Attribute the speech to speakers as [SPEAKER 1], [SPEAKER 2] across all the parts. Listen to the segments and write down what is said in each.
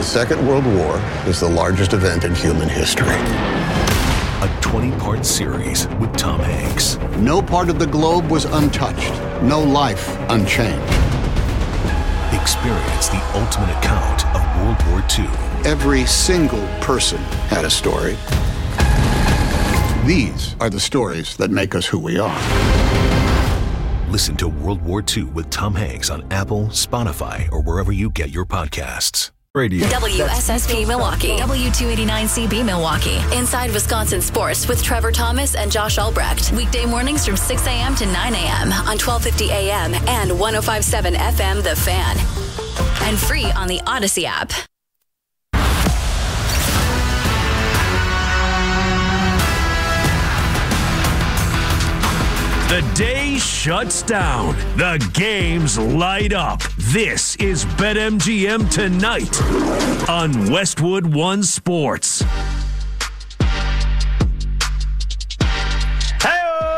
[SPEAKER 1] Second World War is the largest event in human history.
[SPEAKER 2] A 20-part series with Tom Hanks.
[SPEAKER 1] No part of the globe was untouched. No life unchanged.
[SPEAKER 2] Experience the ultimate account of World War II.
[SPEAKER 1] Every single person had a story. These are the stories that make us who we are.
[SPEAKER 2] Listen to World War II with Tom Hanks on Apple, Spotify, or wherever you get your podcasts. Radio.
[SPEAKER 3] WSSP Milwaukee, W289CB Milwaukee. Inside Wisconsin Sports with Trevor Thomas and Josh Albrecht. Weekday mornings from 6 a.m. to 9 a.m. on 1250 a.m. and 105.7 FM The Fan. And free on the Odyssey app.
[SPEAKER 4] The day shuts down. The games light up. This is BetMGM Tonight on Westwood One Sports.
[SPEAKER 5] Hey,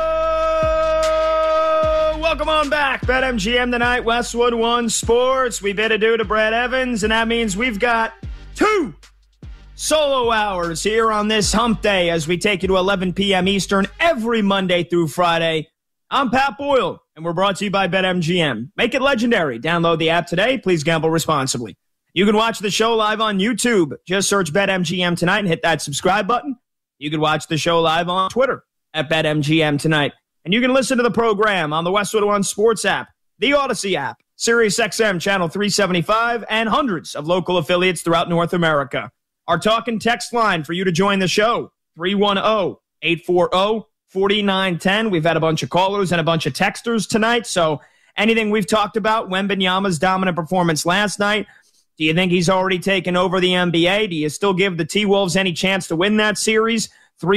[SPEAKER 5] welcome on back. BetMGM Tonight, Westwood One Sports. We bid adieu to Brad Evans, and that means we've got 2 solo hours here on this hump day as we take you to 11 p.m. Eastern every Monday through Friday. I'm Pat Boyle, and we're brought to you by BetMGM. Make it legendary. Download the app today. Please gamble responsibly. You can watch the show live on YouTube. Just search BetMGM Tonight and hit that subscribe button. You can watch the show live on Twitter at BetMGM Tonight. And you can listen to the program on the Westwood One Sports app, the Odyssey app, SiriusXM Channel 375, and hundreds of local affiliates throughout North America. Our talk and text line for you to join the show, 310-840-4910. We've had a bunch of callers and a bunch of texters tonight, so anything we've talked about, Wembanyama's dominant performance last night, do you think he's already taken over the NBA? Do you still give the T-Wolves any chance to win that series?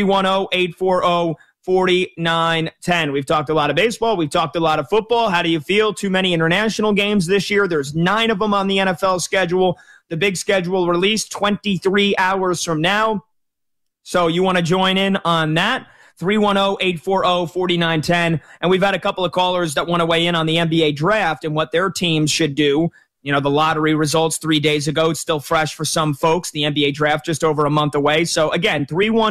[SPEAKER 5] 310-840-4910. We've talked a lot of baseball. We've talked a lot of football. How do you feel? Too many international games this year. There's 9 of them on the NFL schedule. The big schedule released 23 hours from now. So you want to join in on that? 310-840-4910. And we've had a couple of callers that want to weigh in on the NBA draft and what their teams should do. You know, the lottery results 3 days ago. It's still fresh for some folks. The NBA draft just over a month away. So, again,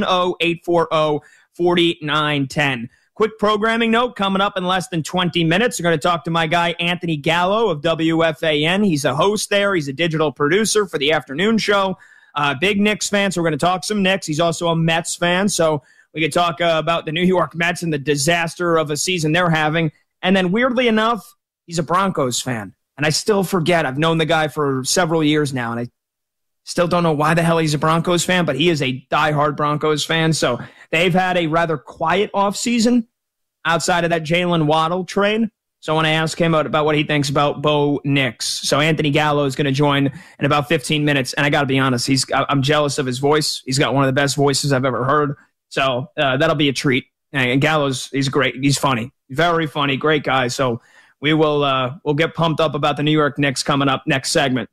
[SPEAKER 5] 310-840-4910. Quick programming note coming up in less than 20 minutes. We're going to talk to my guy, Anthony Gallo of WFAN. He's a host there. He's a digital producer for the afternoon show. Big Knicks fan, so we're going to talk some Knicks. He's also a Mets fan, so we could talk about the New York Mets and the disaster of a season they're having. And then, weirdly enough, he's a Broncos fan. And I still forget. I've known the guy for several years now, and I still don't know why the hell he's a Broncos fan, but he is a diehard Broncos fan. So they've had a rather quiet offseason outside of that Jalen Waddle trade. So I want to ask him about what he thinks about Bo Nix. So Anthony Gallo is going to join in about 15 minutes. And I got to be honest, I'm jealous of his voice. He's got one of the best voices I've ever heard. So that'll be a treat. And he's great. He's funny. Very funny. Great guy. So we'll get pumped up about the New York Knicks coming up next segment.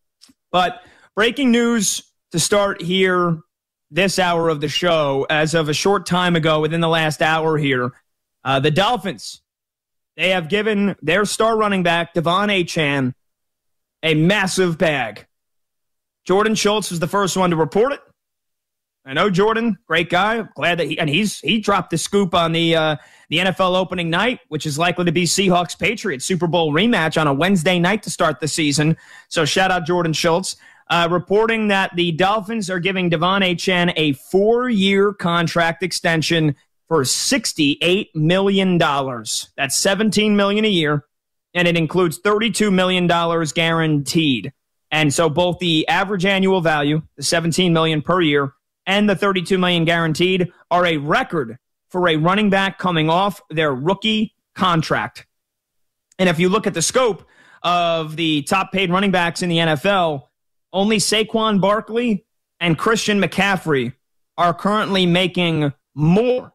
[SPEAKER 5] But breaking news to start here this hour of the show. As of a short time ago, within the last hour here, the Dolphins, they have given their star running back, Devon Achane, a massive bag. Jordan Schultz was the first one to report it. I know Jordan, great guy. Glad that he dropped the scoop on the NFL opening night, which is likely to be Seahawks-Patriots Super Bowl rematch on a Wednesday night to start the season. So shout out Jordan Schultz. Reporting that the Dolphins are giving Devon Achane a 4-year contract extension for $68 million. That's $17 million a year, and it includes $32 million guaranteed. And so both the average annual value, the $17 million per year, and the $32 million guaranteed are a record for a running back coming off their rookie contract. And if you look at the scope of the top-paid running backs in the NFL, only Saquon Barkley and Christian McCaffrey are currently making more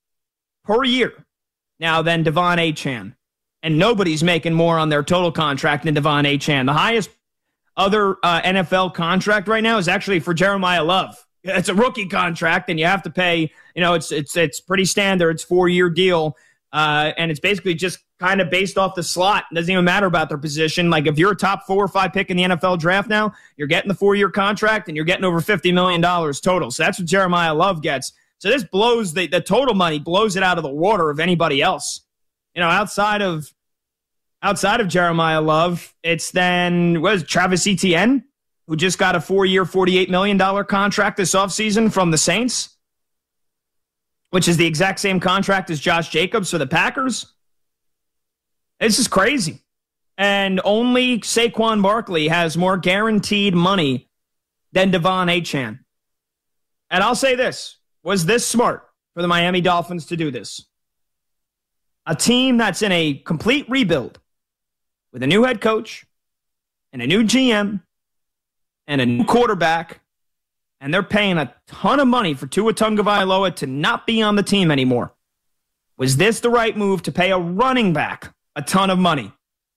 [SPEAKER 5] per year now than Devon Achane. And nobody's making more on their total contract than Devon Achane. The highest other NFL contract right now is actually for Jeremiah Love. It's a rookie contract, and you have to pay, it's pretty standard. It's 4-year deal. And it's basically just kind of based off the slot. It doesn't even matter about their position. Like if you're a top 4 or 5 pick in the NFL draft now, you're getting the 4-year contract and you're getting over $50 million total. So that's what Jeremiah Love gets. So this blows the total money, blows it out of the water of anybody else. Outside of Jeremiah Love, it's then Travis Etienne, who just got a 4-year, $48 million contract this offseason from the Saints, which is the exact same contract as Josh Jacobs for the Packers. This is crazy. And only Saquon Barkley has more guaranteed money than Devon Achane. And I'll say this. Was this smart for the Miami Dolphins to do this? A team that's in a complete rebuild with a new head coach and a new GM and a new quarterback, and they're paying a ton of money for Tua Tagovailoa to not be on the team anymore. Was this the right move to pay a running back a ton of money?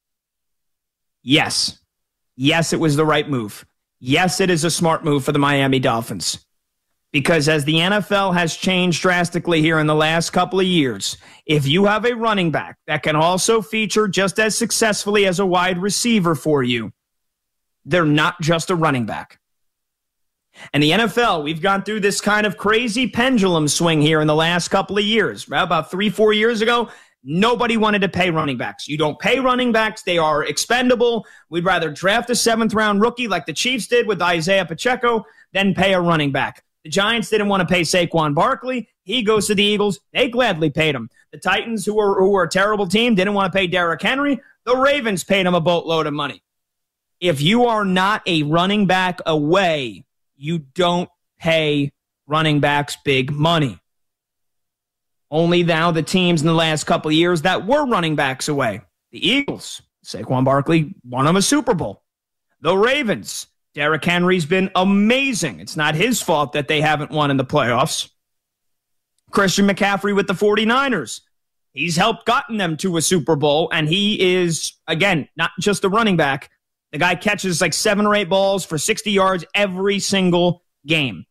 [SPEAKER 5] Yes. Yes, it was the right move. Yes, it is a smart move for the Miami Dolphins. Because as the NFL has changed drastically here in the last couple of years, if you have a running back that can also feature just as successfully as a wide receiver for you, they're not just a running back. And the NFL, we've gone through this kind of crazy pendulum swing here in the last couple of years. About 3-4 years ago, nobody wanted to pay running backs. You don't pay running backs. They are expendable. We'd rather draft a 7th-round rookie like the Chiefs did with Isaiah Pacheco than pay a running back. The Giants didn't want to pay Saquon Barkley. He goes to the Eagles. They gladly paid him. The Titans, who were a terrible team, didn't want to pay Derrick Henry. The Ravens paid him a boatload of money. If you are not a running back away, you don't pay running backs big money. Only now the teams in the last couple of years that were running backs away. The Eagles, Saquon Barkley won them a Super Bowl. The Ravens, Derrick Henry's been amazing. It's not his fault that they haven't won in the playoffs. Christian McCaffrey with the 49ers. He's helped gotten them to a Super Bowl, and he is, again, not just a running back. The guy catches like 7 or 8 balls for 60 yards every single game.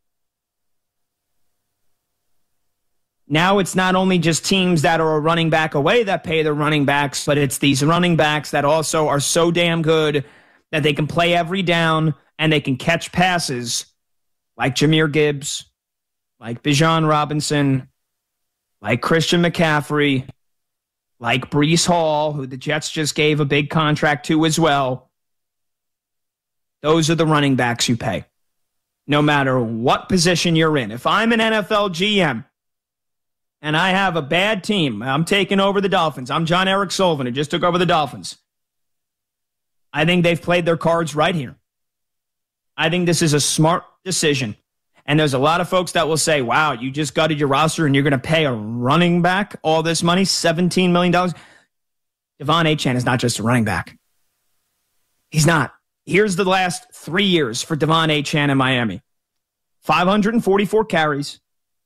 [SPEAKER 5] Now it's not only just teams that are a running back away that pay their running backs, but it's these running backs that also are so damn good that they can play every down and they can catch passes like Jahmyr Gibbs, like Bijan Robinson, like Christian McCaffrey, like Breece Hall, who the Jets just gave a big contract to as well. Those are the running backs you pay, no matter what position you're in. If I'm an NFL GM and I have a bad team, I'm taking over the Dolphins. I'm John Eric Sullivan, who just took over the Dolphins. I think they've played their cards right here. I think this is a smart decision. And there's a lot of folks that will say, wow, you just gutted your roster and you're going to pay a running back all this money, $17 million. Devon Achane is not just a running back. He's not. Here's the last 3 years for Devon Achane in Miami. 544 carries,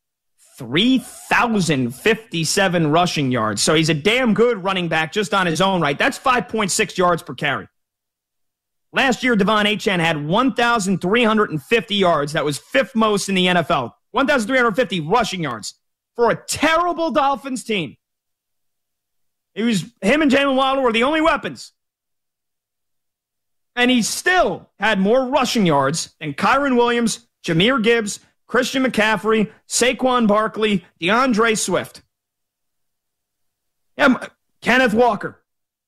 [SPEAKER 5] 3,057 rushing yards. So he's a damn good running back just on his own right. That's 5.6 yards per carry. Last year, Devon Achane had 1,350 yards. That was 5th most in the NFL. 1,350 rushing yards for a terrible Dolphins team. Him and Jalen Waddle were the only weapons. And he still had more rushing yards than Kyren Williams, Jahmyr Gibbs, Christian McCaffrey, Saquon Barkley, DeAndre Swift. Kenneth Walker.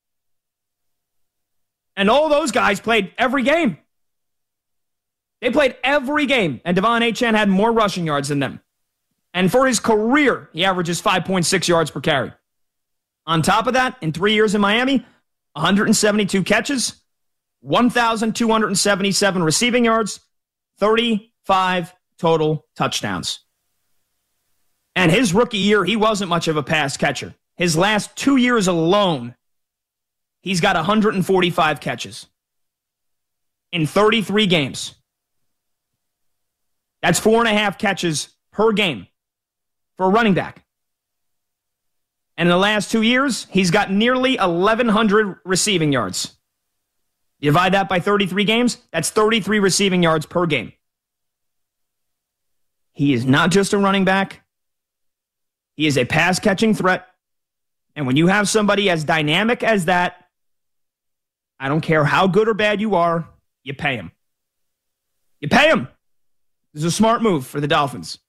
[SPEAKER 5] And all those guys played every game. They played every game, and Devon Achane had more rushing yards than them. And for his career, he averages 5.6 yards per carry. On top of that, in 3 years in Miami, 172 catches, 1,277 receiving yards, 35 total touchdowns. And his rookie year, he wasn't much of a pass catcher. His last 2 years alone, he's got 145 catches in 33 games. That's 4.5 catches per game for a running back. And in the last 2 years, he's got nearly 1,100 receiving yards. You divide that by 33 games, that's 33 receiving yards per game. He is not just a running back. He is a pass-catching threat. And when you have somebody as dynamic as that, I don't care how good or bad you are, you pay him. You pay him. This is a smart move for the Dolphins.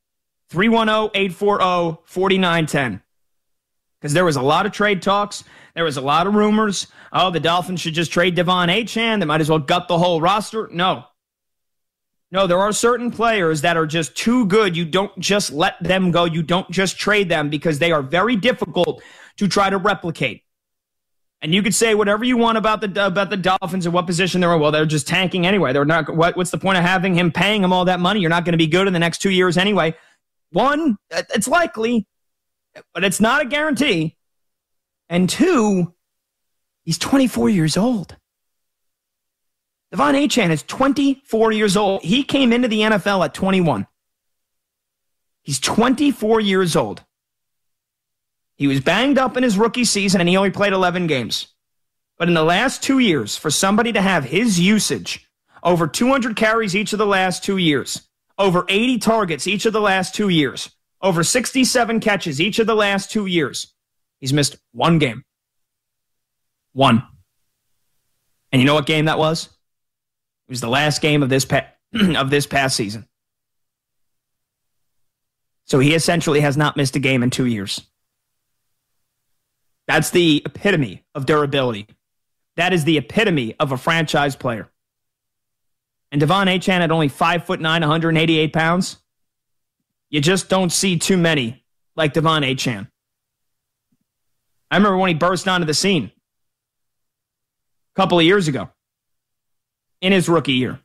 [SPEAKER 5] 310-840-4910. Because there was a lot of trade talks. There was a lot of rumors. Oh, the Dolphins should just trade De'Von Achane. They might as well gut the whole roster. No, there are certain players that are just too good. You don't just let them go. You don't just trade them because they are very difficult to try to replicate. And you could say whatever you want about the Dolphins and what position they're in. Well, they're just tanking anyway. They're not. What's the point of having him paying him all that money? You're not going to be good in the next 2 years anyway. One, it's likely, but it's not a guarantee. And two, he's 24 years old. De'Von Achane is 24 years old. He came into the NFL at 21. He's 24 years old. He was banged up in his rookie season, and he only played 11 games. But in the last 2 years, for somebody to have his usage, over 200 carries each of the last 2 years, over 80 targets each of the last 2 years, over 67 catches each of the last 2 years, he's missed one game. One. And you know what game that was? It was the last game of this past season. So he essentially has not missed a game in 2 years. That's the epitome of durability. That is the epitome of a franchise player. And De'Von Achane at only 5'9", 188 pounds, you just don't see too many like De'Von Achane. I remember when he burst onto the scene a couple of years ago in his rookie year.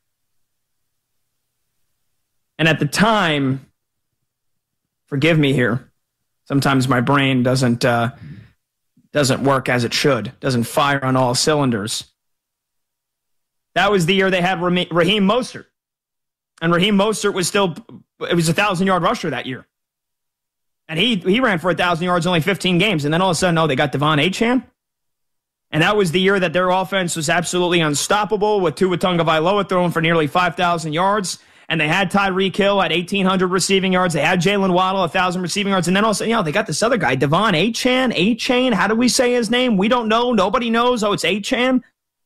[SPEAKER 5] And at the time, forgive me here, sometimes my brain doesn't work as it should, doesn't fire on all cylinders. That was the year they had Raheem Mostert. And Raheem Mostert was a 1,000-yard rusher that year. And he ran for 1,000 yards in only 15 games. And then all of a sudden, they got De'Von Achane. And that was the year that their offense was absolutely unstoppable with Tua Tagovailoa throwing for nearly 5,000 yards. And they had Tyreek Hill at 1,800 receiving yards. They had Jalen Waddle, 1,000 receiving yards. And then all of a sudden, they got this other guy, De'Von Achane. How do we say his name? We don't know. Nobody knows. Oh, it's Achane.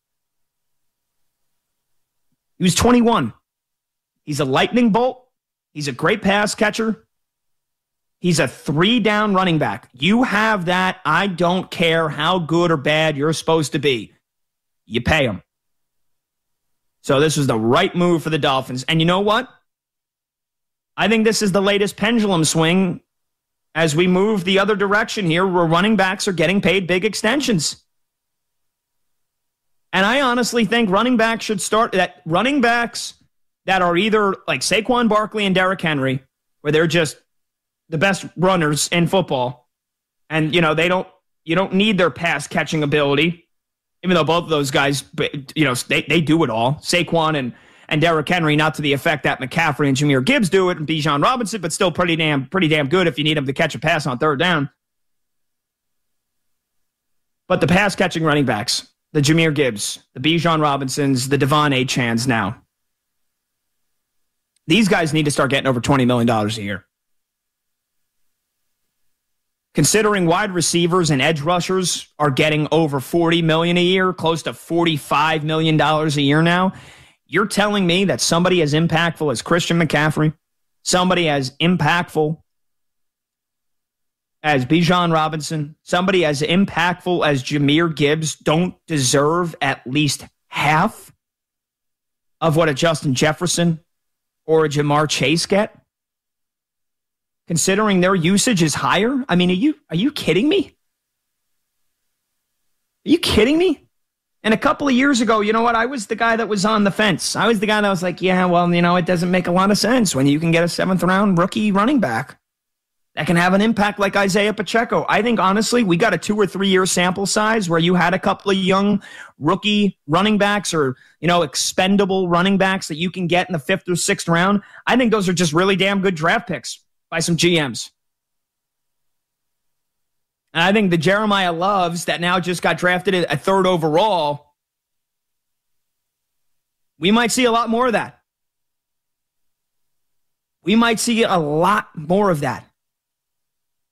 [SPEAKER 5] He was 21. He's a lightning bolt. He's a great pass catcher. He's a 3-down running back. You have that. I don't care how good or bad you're supposed to be. You pay him. So this was the right move for the Dolphins. And you know what? I think this is the latest pendulum swing as we move the other direction here where running backs are getting paid big extensions. And I honestly think running backs that are either like Saquon Barkley and Derrick Henry, where they're just the best runners in football. And, you don't need their pass catching ability, even though both of those guys, they do it all. Saquon and Derrick Henry, not to the effect that McCaffrey and Jahmyr Gibbs do it, and Bijan Robinson, but still pretty damn good if you need them to catch a pass on third down. But the pass catching running backs, the Jahmyr Gibbs, the Bijan Robinsons, the De'Von Achanes now, these guys need to start getting over $20 million a year. Considering wide receivers and edge rushers are getting over $40 million a year, close to $45 million a year now, you're telling me that somebody as impactful as Christian McCaffrey, somebody as impactful as Bijan Robinson, somebody as impactful as Jahmyr Gibbs don't deserve at least half of what a Justin Jefferson or a Jamar Chase get? Considering their usage is higher? I mean, are you kidding me? Are you kidding me? And a couple of years ago, you know what? I was the guy that was on the fence. I was the guy that was like, yeah, well, it doesn't make a lot of sense when you can get a 7th-round rookie running back that can have an impact like Isaiah Pacheco. I think, honestly, we got a 2 or 3 year sample size where you had a couple of young rookie running backs or, expendable running backs that you can get in the 5th or 6th round. I think those are just really damn good draft picks by some GMs. And I think the Jeremiah Loves that now just got drafted at 3rd overall, we might see a lot more of that. We might see a lot more of that.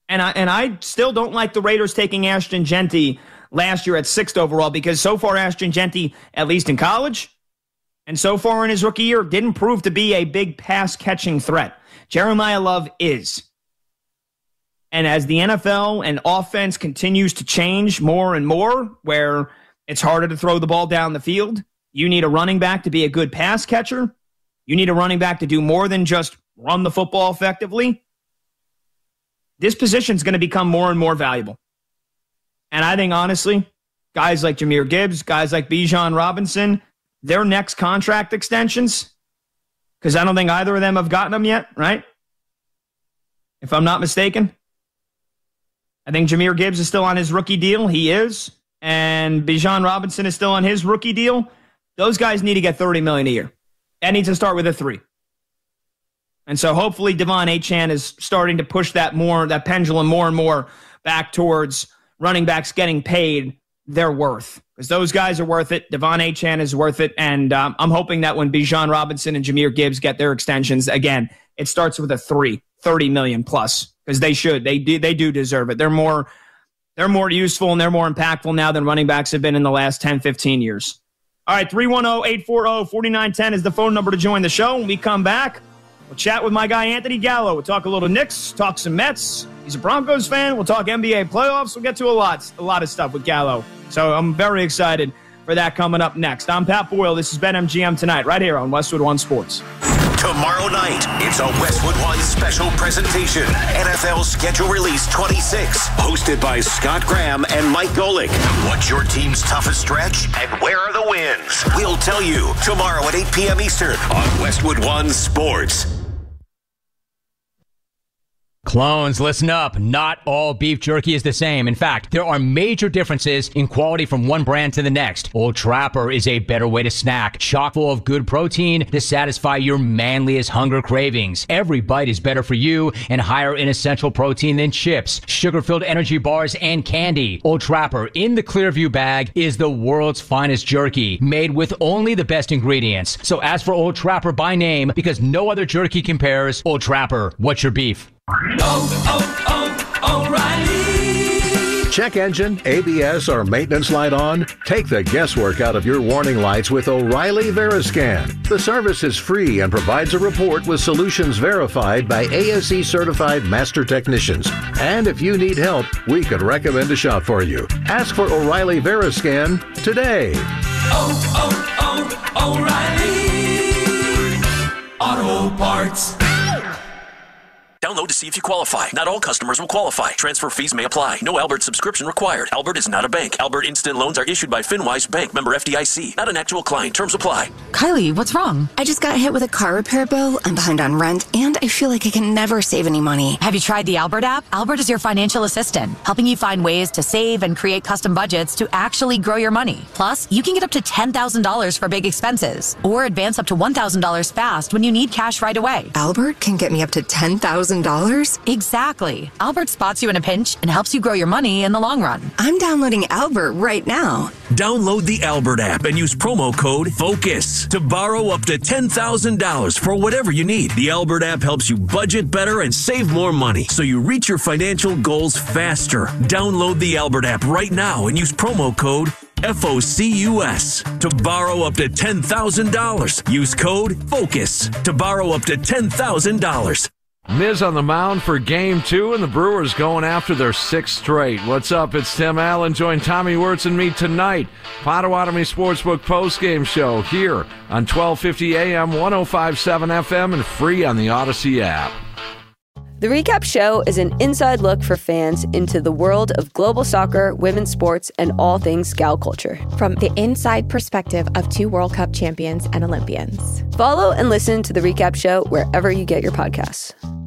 [SPEAKER 5] And I still don't like the Raiders taking Ashton Jeanty last year at 6th overall, because so far Ashton Jeanty, at least in college, and so far in his rookie year, didn't prove to be a big pass-catching threat. Jeremiah Love is. And as the NFL and offense continues to change more and more, where it's harder to throw the ball down the field, you need a running back to be a good pass catcher. You need a running back to do more than just run the football effectively. This position is going to become more and more valuable. And I think, honestly, guys like Jahmyr Gibbs, guys like Bijan Robinson, their next contract extensions, because I don't think either of them have gotten them yet, right? If I'm not mistaken. I think Jahmyr Gibbs is still on his rookie deal. He is. And Bijan Robinson is still on his rookie deal. Those guys need to get $30 million a year. That needs to start with a 3. And so hopefully Devon Achane is starting to push that pendulum more and more back towards running backs getting paid their worth. Because those guys are worth it. Devon Achane is worth it. And I'm hoping that when Bijan Robinson and Jahmyr Gibbs get their extensions, again, it starts with a 3, $30 million plus. Because they should. They do deserve it. They're more useful and they're more impactful now than running backs have been in the last 10, 15 years. All right, 310-840-4910 is the phone number to join the show. When we come back, we'll chat with my guy Anthony Gallo. We'll talk a little Knicks, talk some Mets. He's a Broncos fan. We'll talk NBA playoffs. We'll get to a lot of stuff with Gallo. So I'm very excited for that coming up next. I'm Pat Boyle. This is BetMGM Tonight, right here on Westwood One Sports.
[SPEAKER 2] Tomorrow night, it's a Westwood One special presentation. NFL Schedule Release 26. Hosted by Scott Graham and Mike Golick. What's your team's toughest stretch? And where are the wins? We'll tell you tomorrow at 8 p.m. Eastern on Westwood One Sports.
[SPEAKER 6] Clones, listen up. Not all beef jerky is the same. In fact, there are major differences in quality from one brand to the next. Old Trapper is a better way to snack, chock full of good protein to satisfy your manliest hunger cravings. Every bite is better for you and higher in essential protein than chips, sugar-filled energy bars, and candy. Old Trapper in the Clearview bag is the world's finest jerky, made with only the best ingredients. So ask for Old Trapper by name, because no other jerky compares. Old Trapper, what's your beef?
[SPEAKER 7] O'Reilly. Check engine, ABS, or maintenance light on? Take the guesswork out of your warning lights with O'Reilly Veriscan. The service is free and provides a report with solutions verified by ASE certified master technicians. And if you need help, we could recommend a shop for you. Ask for O'Reilly Veriscan today.
[SPEAKER 8] O'Reilly Auto Parts.
[SPEAKER 9] Download to see if you qualify. Not all customers will qualify. Transfer fees may apply. No Albert subscription required. Albert is not a bank. Albert Instant Loans are issued by FinWise Bank, member FDIC. Not an actual client. Terms apply.
[SPEAKER 10] Kylie, what's wrong?
[SPEAKER 11] I just got hit with a car repair bill. I'm behind on rent, and I feel like I can never save any money.
[SPEAKER 10] Have you tried the Albert app? Albert is your financial assistant, helping you find ways to save and create custom budgets to actually grow your money. Plus, you can get up to $10,000 for big expenses, or advance up to $1,000 fast when you need cash right away.
[SPEAKER 11] Albert can get me up to $10,000?
[SPEAKER 10] Exactly. Albert spots you in a pinch and helps you grow your money in the long run.
[SPEAKER 11] I'm downloading Albert right now.
[SPEAKER 4] Download the Albert app and use promo code FOCUS to borrow up to $10,000 for whatever you need. The Albert app helps you budget better and save more money so you reach your financial goals faster. Download the Albert app right now and use promo code FOCUS to borrow up to $10,000. Use code FOCUS to borrow up to $10,000.
[SPEAKER 12] Miz on the mound for Game 2, and the Brewers going after their 6th straight. What's up? It's Tim Allen. Join Tommy Wirtz and me tonight. Potawatomi Sportsbook postgame show here on 1250 AM, 105.7 FM, and free on the Odyssey app.
[SPEAKER 13] The Recap Show is an inside look for fans into the world of global soccer, women's sports, and all things Scout culture.
[SPEAKER 14] From the inside perspective of 2 World Cup champions and Olympians.
[SPEAKER 13] Follow and listen to The Recap Show wherever you get your podcasts.